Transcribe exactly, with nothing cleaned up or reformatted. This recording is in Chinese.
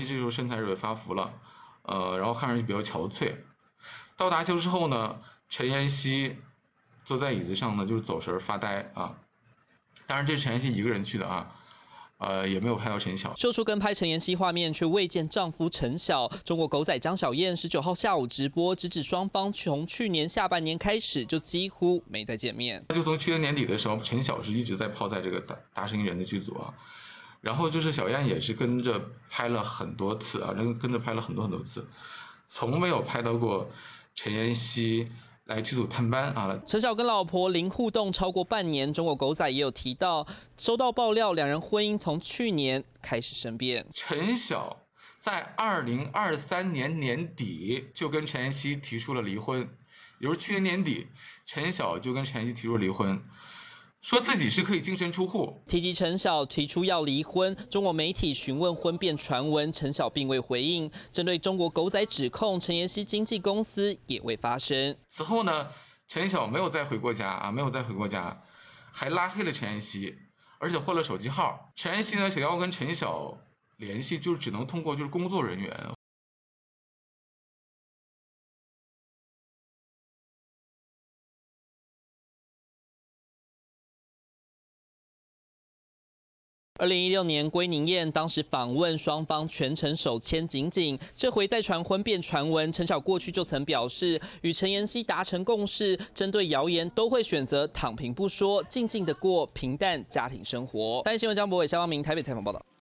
这时候身材略微发福了，呃，然后看上去比较憔悴。到达球之后呢，陈妍希坐在椅子上呢，就是走神发呆啊。当然，这是陈妍希一个人去的啊。呃，也没有拍到陈晓。 秀出跟拍陈妍希画面，却未见丈夫陈晓。中国狗仔张小燕十九号下午直播，直指双方从去年下半年开始就几乎没再见面。 就从去年年底的时候，陈晓是一直在泡在这个大大声音人的剧组啊，然后就是小燕也是跟着拍了很多次啊，跟跟着拍了很多很多次，从没有拍到过陈妍希来剧组探班啊。 陈晓跟老婆零互动超过半年，中国狗仔也有提到，收到爆料，两人婚姻从去年开始生变。 陈晓在二零二三年年底就跟陈妍希提出了离婚，也就是去年年底，陈晓就跟陈妍希提出了离婚。说自己是可以净身出户。 提及陈晓提出要离婚，中国媒体询问婚变传闻，陈晓并未回应。针对中国狗仔指控，陈妍希经纪公司也未发声。 此后呢，陈晓没有再回过家啊，没有再回过家，还拉黑了陈妍希，而且换了手机号。陈妍希呢，想要跟陈晓联系，就只能通过就是工作人员。 二零一六年，归宁燕当时访问双方全程手牵紧紧。这回再传婚变传闻，陈晓过去就曾表示，与陈妍希达成共识，针对谣言都会选择躺平不说，静静的过平淡家庭生活。单新闻张博伟、肖光明台北采访报道。